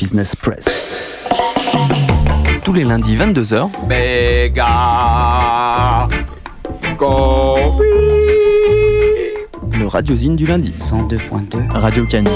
Business Press. Tous les lundis 22h. Méga Copy. Le Radiozine du lundi. 102.2 Radio Canu.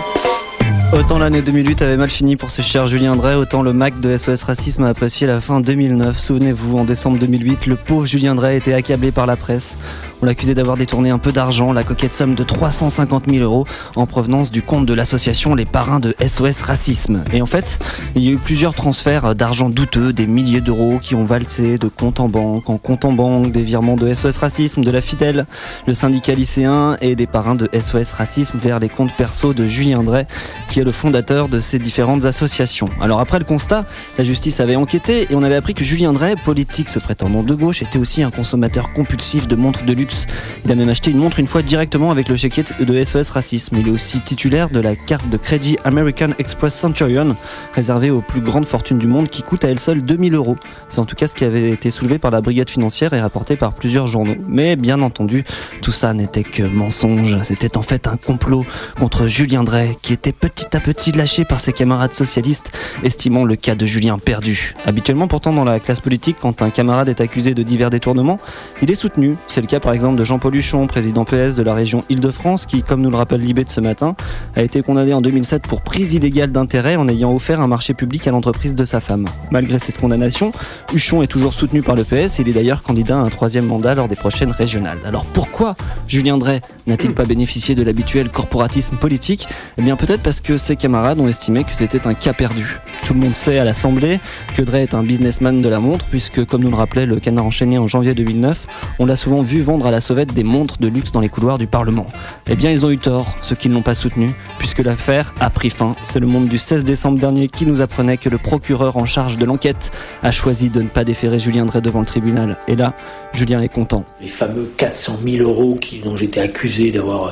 Autant l'année 2008 avait mal fini pour ce cher Julien Drey, autant le Mac de SOS Racisme a apprécié la fin 2009. Souvenez-vous, en décembre 2008, le pauvre Julien Drey était accablé par la presse. On l'accusait d'avoir détourné un peu d'argent, la coquette somme de 350 000 € en provenance du compte de l'association Les Parrains de SOS Racisme. Et en fait, il y a eu plusieurs transferts d'argent douteux, des milliers d'euros qui ont valsé de compte en compte en banque, des virements de SOS Racisme, de la Fidèle, le syndicat lycéen et des parrains de SOS Racisme vers les comptes perso de Julien Drey, qui est le fondateur de ces différentes associations. Alors après le constat, la justice avait enquêté et on avait appris que Julien Drey, politique se prétendant de gauche, était aussi un consommateur compulsif de montres de luxe. Il a même acheté une montre une fois directement avec le chéquier de SOS Racisme. Il est aussi titulaire de la carte de crédit American Express Centurion, réservée aux plus grandes fortunes du monde, qui coûte à elle seule 2 000 €. C'est en tout cas ce qui avait été soulevé par la brigade financière et rapporté par plusieurs journaux. Mais bien entendu, tout ça n'était que mensonge. C'était en fait un complot contre Julien Drey, qui était petit à petit lâché par ses camarades socialistes, estimant le cas de Julien perdu. Habituellement pourtant dans la classe politique, quand un camarade est accusé de divers détournements, il est soutenu. C'est le cas par exemple de Jean-Paul Huchon, président PS de la région Île-de-France, qui, comme nous le rappelle Libé de ce matin, a été condamné en 2007 pour prise illégale d'intérêt en ayant offert un marché public à l'entreprise de sa femme. Malgré cette condamnation, Huchon est toujours soutenu par le PS et il est d'ailleurs candidat à un 3e mandat lors des prochaines régionales. Alors pourquoi Julien Drey n'a-t-il pas bénéficié de l'habituel corporatisme politique ? Eh bien peut-être parce que ses camarades ont estimé que c'était un cas perdu. Tout le monde sait à l'Assemblée que Drey est un businessman de la montre, puisque comme nous le rappelait le Canard enchaîné en janvier 2009, on l'a souvent vu vendre à la sauvette des montres de luxe dans les couloirs du Parlement. Eh bien ils ont eu tort, ceux qui ne l'ont pas soutenu, puisque l'affaire a pris fin. C'est Le Monde du 16 décembre dernier qui nous apprenait que le procureur en charge de l'enquête a choisi de ne pas déférer Julien Drey devant le tribunal. Et là, Julien est content. Les fameux 400 000 € dont j'étais accusé d'avoir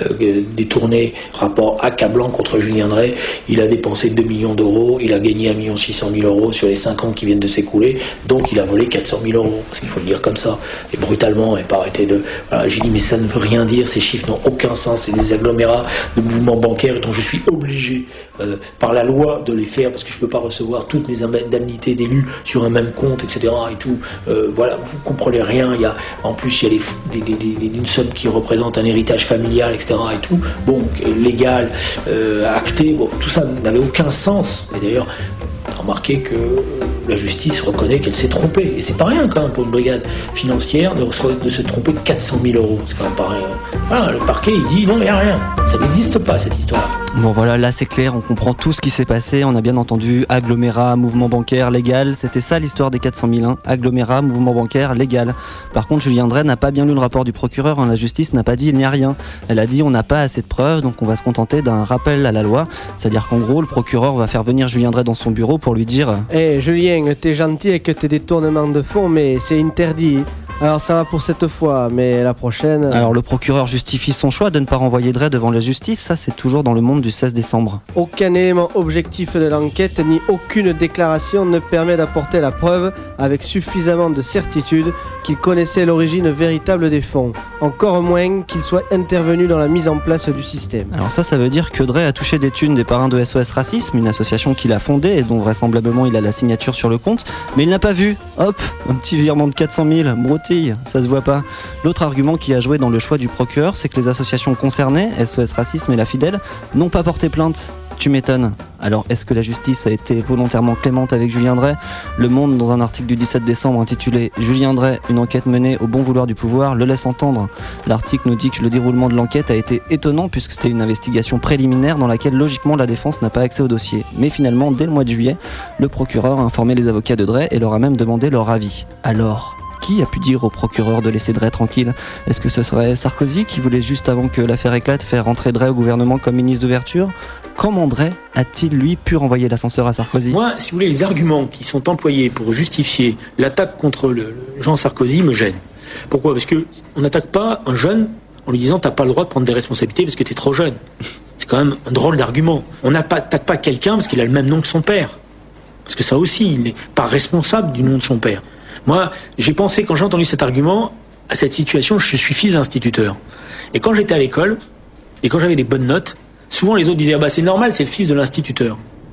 détourné, rapport accablant contre Julien Drey, il a dépensé 2 millions d'euros, il a gagné 1 600 000 € sur les 5 ans qui viennent de s'écouler, donc il a volé 400 000 €, parce qu'il faut le dire comme ça, et brutalement, et pas arrêter de... Voilà, j'ai dit mais ça ne veut rien dire, ces chiffres n'ont aucun sens, c'est des agglomérats de mouvements bancaires dont je suis obligé par la loi de les faire, parce que je ne peux pas recevoir toutes mes indemnités d'élus sur un même compte, etc. et tout. Voilà, vous comprenez rien, en plus il y a une somme qui représente un héritage familial, etc. et tout, bon, légal, acté, bon, tout ça n'avait aucun sens. Et d'ailleurs, remarquez que la justice reconnaît qu'elle s'est trompée. Et c'est pas rien quand même pour une brigade financière de se tromper de 400 000 €. C'est quand même pas rien. Voilà, le parquet il dit non, il n'y a rien. Ça n'existe pas cette histoire. Bon voilà, là c'est clair, on comprend tout ce qui s'est passé. On a bien entendu agglomérat, mouvement bancaire, légal. C'était ça l'histoire des 400 000. Agglomérat, mouvement bancaire, légal. Par contre, Julien Drey n'a pas bien lu le rapport du procureur. La justice n'a pas dit il n'y a rien. Elle a dit on n'a pas assez de preuves, donc on va se contenter d'un rappel à la loi. C'est-à-dire qu'en gros, le procureur va faire venir Julien Drey dans son bureau pour lui dire Julien, t'es gentil avec tes détournements de fonds, mais c'est interdit. Alors ça va pour cette fois, mais la prochaine... Alors le procureur justifie son choix de ne pas renvoyer Drey devant la justice, ça c'est toujours dans Le Monde du 16 décembre. Aucun élément objectif de l'enquête ni aucune déclaration ne permet d'apporter la preuve avec suffisamment de certitude qu'il connaissait l'origine véritable des fonds. Encore moins qu'il soit intervenu dans la mise en place du système. Alors ça veut dire que Drey a touché des thunes des parrains de SOS Racisme, une association qu'il a fondée et dont vraisemblablement il a la signature sur le compte, mais il n'a pas vu. Hop, un petit virement de 400 000, broutille, ça se voit pas. L'autre argument qui a joué dans le choix du procureur, c'est que les associations concernées, SOS Racisme et la Fidèle, n'ont pas porté plainte. Tu m'étonnes. Alors, est-ce que la justice a été volontairement clémente avec Julien Drey ? Le Monde, dans un article du 17 décembre intitulé « Julien Drey, une enquête menée au bon vouloir du pouvoir », le laisse entendre. L'article nous dit que le déroulement de l'enquête a été étonnant puisque c'était une investigation préliminaire dans laquelle, logiquement, la défense n'a pas accès au dossier. Mais finalement, dès le mois de juillet, le procureur a informé les avocats de Drey et leur a même demandé leur avis. Alors, qui a pu dire au procureur de laisser Drey tranquille ? Est-ce que ce serait Sarkozy qui voulait juste avant que l'affaire éclate faire rentrer Drey au gouvernement comme ministre d'ouverture ? Comment Drey a-t-il, lui, pu renvoyer l'ascenseur à Sarkozy ? Moi, si vous voulez, les arguments qui sont employés pour justifier l'attaque contre le Jean Sarkozy me gênent. Pourquoi ? Parce qu'on n'attaque pas un jeune en lui disant « t'as pas le droit de prendre des responsabilités parce que t'es trop jeune ». C'est quand même un drôle d'argument. On n'attaque pas quelqu'un parce qu'il a le même nom que son père. Parce que ça aussi, il n'est pas responsable du nom de son père. Moi, j'ai pensé, quand j'ai entendu cet argument, à cette situation, je suis fils d'instituteur. Et quand j'étais à l'école, et quand j'avais des bonnes notes, souvent les autres disaient « ah bah c'est normal, c'est le fils de l'instituteur ».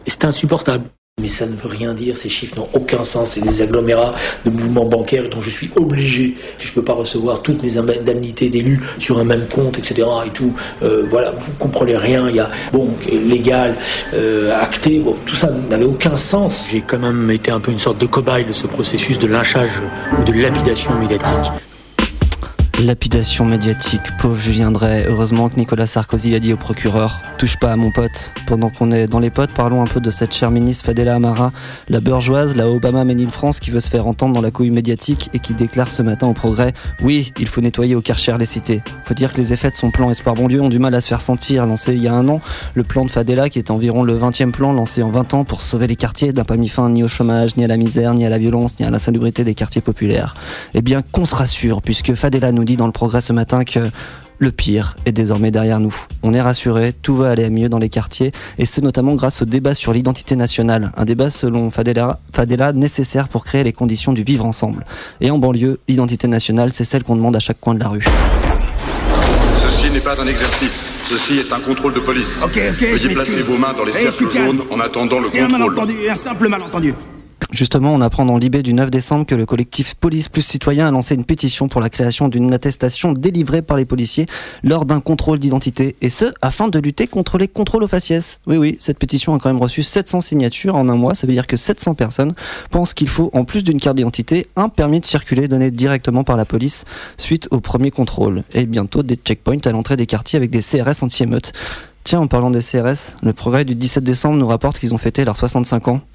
Et c'est insupportable. Mais ça ne veut rien dire, ces chiffres n'ont aucun sens, c'est des agglomérats de mouvements bancaires dont je suis obligé, je ne peux pas recevoir toutes mes indemnités d'élus sur un même compte, etc. et tout. Voilà, vous ne comprenez rien, il y a, légal, acté, tout ça n'avait aucun sens. J'ai quand même été un peu une sorte de cobaye de ce processus de lynchage ou de lapidation médiatique. Lapidation médiatique, pauvre Julien Drey. Heureusement que Nicolas Sarkozy a dit au procureur « Touche pas à mon pote ». Pendant qu'on est dans les potes, parlons un peu de cette chère ministre Fadela Amara, la bourgeoise, la Obama Made in France qui veut se faire entendre dans la couille médiatique et qui déclare ce matin au Progrès « Oui, il faut nettoyer au Karcher les cités ». Faut dire que les effets de son plan Espoir bon Dieu ont du mal à se faire sentir. Lancé il y a un an, le plan de Fadela, qui est environ le 20e plan lancé en 20 ans pour sauver les quartiers, n'a pas mis fin ni au chômage, ni à la misère, ni à la violence, ni à l'insalubrité des quartiers populaires. Eh bien, qu'on se rassure, puisque Fadela nous dit dans le Progrès ce matin que le pire est désormais derrière nous. On est rassuré, tout va aller mieux dans les quartiers, et ce notamment grâce au débat sur l'identité nationale. Un débat selon Fadela nécessaire pour créer les conditions du vivre ensemble. Et en banlieue, l'identité nationale, c'est celle qu'on demande à chaque coin de la rue. Ceci n'est pas un exercice, ceci est un contrôle de police. Ok, Veuillez placer vos mains dans les cercles jaunes en attendant le contrôle. C'est un simple malentendu. Justement, on apprend dans l'IB du 9 décembre que le collectif Police Plus Citoyens a lancé une pétition pour la création d'une attestation délivrée par les policiers lors d'un contrôle d'identité, et ce, afin de lutter contre les contrôles aux faciès. Oui, cette pétition a quand même reçu 700 signatures en un mois, ça veut dire que 700 personnes pensent qu'il faut, en plus d'une carte d'identité, un permis de circuler donné directement par la police suite au premier contrôle. Et bientôt, des checkpoints à l'entrée des quartiers avec des CRS anti-émeutes. Tiens, en parlant des CRS, le Progrès du 17 décembre nous rapporte qu'ils ont fêté leurs 65 ans.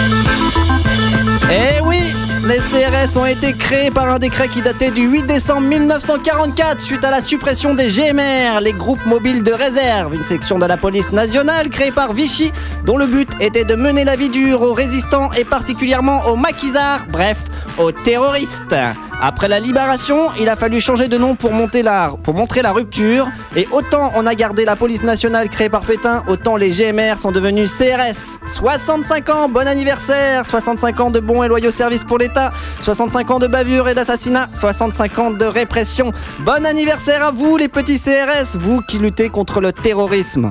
Eh oui, les CRS ont été créés par un décret qui datait du 8 décembre 1944 suite à la suppression des GMR, les groupes mobiles de réserve, une section de la police nationale créée par Vichy dont le but était de mener la vie dure aux résistants et particulièrement aux maquisards, bref, aux terroristes. Après la libération, il a fallu changer de nom pour montrer la rupture, et autant on a gardé la police nationale créée par Pétain, autant les GMR sont devenus CRS. 65 ans, bon anniversaire, 65 ans de bons et loyaux services pour l'État, 65 ans de bavure et d'assassinat, 65 ans de répression. Bon anniversaire à vous les petits CRS, vous qui luttez contre le terrorisme.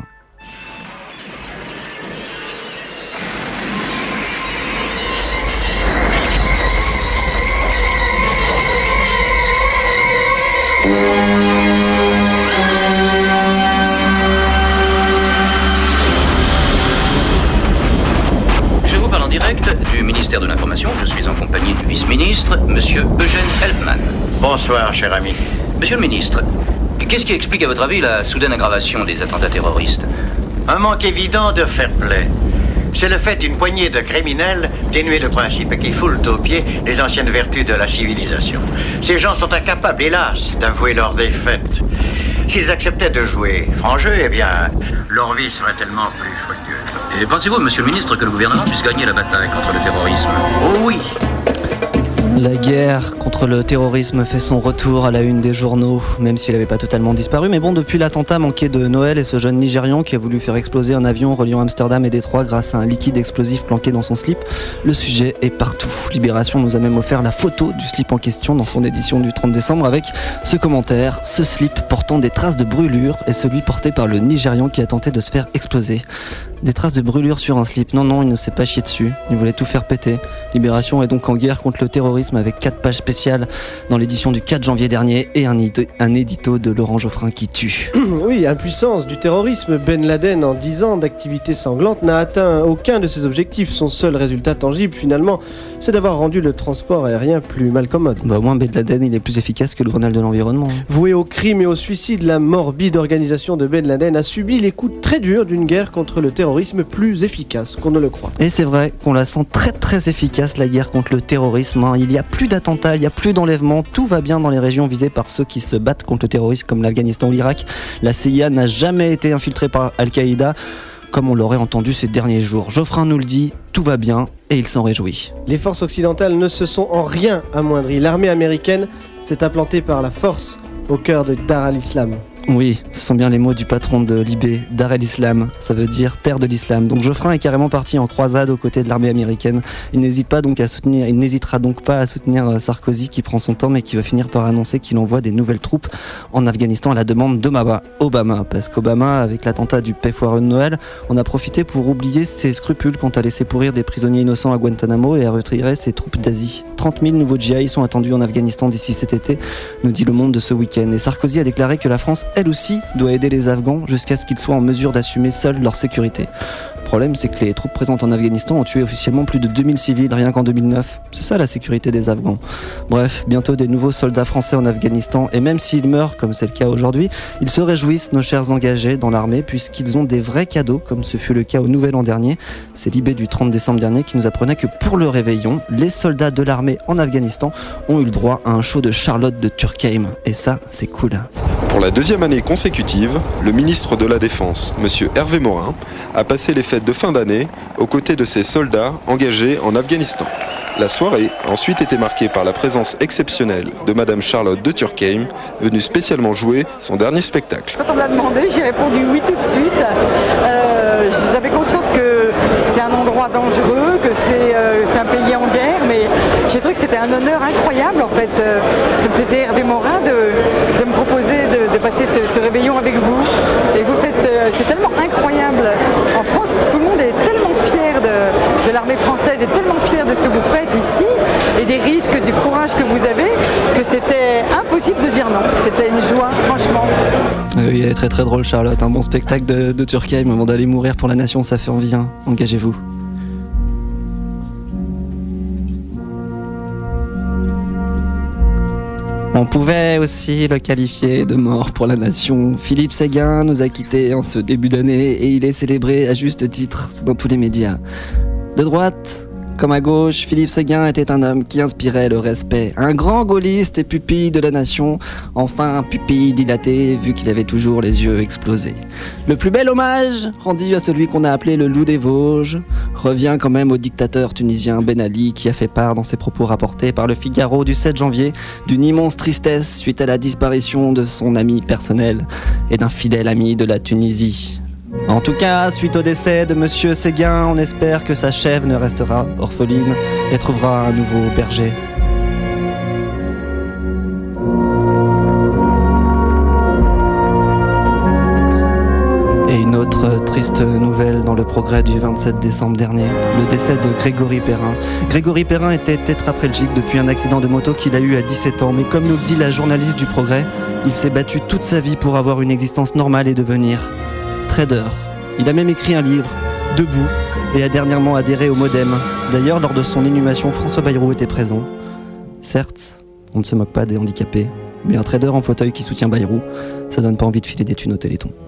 Du ministère de l'Information, je suis en compagnie du vice-ministre, monsieur Eugène Elfman. Bonsoir, cher ami. Monsieur le ministre, qu'est-ce qui explique à votre avis la soudaine aggravation des attentats terroristes ? Un manque évident de fair-play. C'est le fait d'une poignée de criminels dénués de principes et qui foulent aux pieds les anciennes vertus de la civilisation. Ces gens sont incapables, hélas, d'avouer leur défaite. S'ils acceptaient de jouer franc jeu, eh bien, leur vie serait tellement plus fructueuse. Et pensez-vous, monsieur le ministre, que le gouvernement puisse gagner la bataille contre le terrorisme ? Oh oui. La guerre contre le terrorisme fait son retour à la une des journaux, même s'il n'avait pas totalement disparu. Mais bon, depuis l'attentat manqué de Noël et ce jeune Nigérian qui a voulu faire exploser un avion reliant Amsterdam et Détroit grâce à un liquide explosif planqué dans son slip, le sujet est partout. Libération nous a même offert la photo du slip en question dans son édition du 30 décembre avec ce commentaire: ce slip portant des traces de brûlure est celui porté par le Nigérian qui a tenté de se faire exploser. Des traces de brûlure sur un slip. Non, il ne s'est pas chié dessus. Il voulait tout faire péter. Libération est donc en guerre contre le terrorisme avec 4 pages spéciales dans l'édition du 4 janvier dernier et un édito de Laurent Geoffrin qui tue. Oui, impuissance du terrorisme. Ben Laden, en 10 ans d'activité sanglante, n'a atteint aucun de ses objectifs. Son seul résultat tangible, finalement, c'est d'avoir rendu le transport aérien plus mal commode. Au moins, Ben Laden, il est plus efficace que le Grenelle de l'environnement. Voué au crime et au suicide, la morbide organisation de Ben Laden a subi les coups très durs d'une guerre contre le terrorisme plus efficace qu'on ne le croit. Et c'est vrai qu'on la sent très très efficace, la guerre contre le terrorisme. Il n'y a plus d'attentats, il n'y a plus d'enlèvements, tout va bien dans les régions visées par ceux qui se battent contre le terrorisme comme l'Afghanistan ou l'Irak. La CIA n'a jamais été infiltrée par Al-Qaïda, comme on l'aurait entendu ces derniers jours. Geoffrin nous le dit, tout va bien et il s'en réjouit. Les forces occidentales ne se sont en rien amoindries. L'armée américaine s'est implantée par la force au cœur de Dar al-Islam. Oui, ce sont bien les mots du patron de l'IB, Dar el-Islam, ça veut dire terre de l'islam. Donc Geoffrin est carrément parti en croisade aux côtés de l'armée américaine. Il n'hésitera donc pas à soutenir Sarkozy qui prend son temps mais qui va finir par annoncer qu'il envoie des nouvelles troupes en Afghanistan à la demande d'Obama. Parce qu'Obama, avec l'attentat du paix foireux de Noël, on a profité pour oublier ses scrupules quant à laisser pourrir des prisonniers innocents à Guantanamo et à retirer ses troupes d'Asie. 30 000 nouveaux GI sont attendus en Afghanistan d'ici cet été, nous dit Le Monde de ce week-end. Et Sarkozy a déclaré que la France, elle aussi, doit aider les Afghans jusqu'à ce qu'ils soient en mesure d'assumer seuls leur sécurité. Le problème, c'est que les troupes présentes en Afghanistan ont tué officiellement plus de 2000 civils rien qu'en 2009. C'est ça la sécurité des Afghans. Bref, bientôt des nouveaux soldats français en Afghanistan, et même s'ils meurent, comme c'est le cas aujourd'hui, ils se réjouissent, nos chers engagés dans l'armée, puisqu'ils ont des vrais cadeaux, comme ce fut le cas au Nouvel An dernier. C'est l'IB du 30 décembre dernier qui nous apprenait que pour le réveillon, les soldats de l'armée en Afghanistan ont eu le droit à un show de Charlotte de Turckheim. Et ça, c'est cool. Pour la deuxième année consécutive, le ministre de la Défense, M. Hervé Morin, a passé les fêtes de fin d'année aux côtés de ses soldats engagés en Afghanistan. La soirée a ensuite été marquée par la présence exceptionnelle de Madame Charlotte de Turckheim, venue spécialement jouer son dernier spectacle. Quand on me l'a demandé, j'ai répondu oui tout de suite. J'avais conscience que c'est un endroit dangereux, que c'est un pays en guerre, mais j'ai trouvé que c'était un honneur incroyable en fait, que me faisait Hervé Morin de me proposer de passer ce réveillon avec vous. Et vous faites, c'est tellement incroyable. En France, tout le monde est tellement fier de l'armée française et tellement fier de ce que vous faites ici et des risques, du courage que vous avez, que c'était impossible de dire non. C'était une joie, franchement. Oui, elle est très très drôle, Charlotte. Un bon spectacle de Turckheim avant d'aller mourir pour la nation, ça fait envie, hein. Engagez-vous. On pouvait aussi le qualifier de mort pour la nation. Philippe Séguin nous a quittés en ce début d'année et il est célébré à juste titre dans tous les médias. De droite comme à gauche, Philippe Séguin était un homme qui inspirait le respect. Un grand gaulliste et pupille de la nation, enfin pupille dilatée vu qu'il avait toujours les yeux explosés. Le plus bel hommage rendu à celui qu'on a appelé le loup des Vosges revient quand même au dictateur tunisien Ben Ali qui a fait part dans ses propos rapportés par le Figaro du 7 janvier d'une immense tristesse suite à la disparition de son ami personnel et d'un fidèle ami de la Tunisie. En tout cas, suite au décès de Monsieur Séguin, on espère que sa chèvre ne restera orpheline et trouvera un nouveau berger. Et une autre triste nouvelle dans le Progrès du 27 décembre dernier, le décès de Grégory Perrin. Grégory Perrin était tétraplégique depuis un accident de moto qu'il a eu à 17 ans, mais comme nous le dit la journaliste du Progrès, il s'est battu toute sa vie pour avoir une existence normale et devenir trader. Il a même écrit un livre, Debout, et a dernièrement adhéré au Modem. D'ailleurs, lors de son inhumation, François Bayrou était présent. Certes, on ne se moque pas des handicapés, mais un trader en fauteuil qui soutient Bayrou, ça donne pas envie de filer des thunes au Téléthon.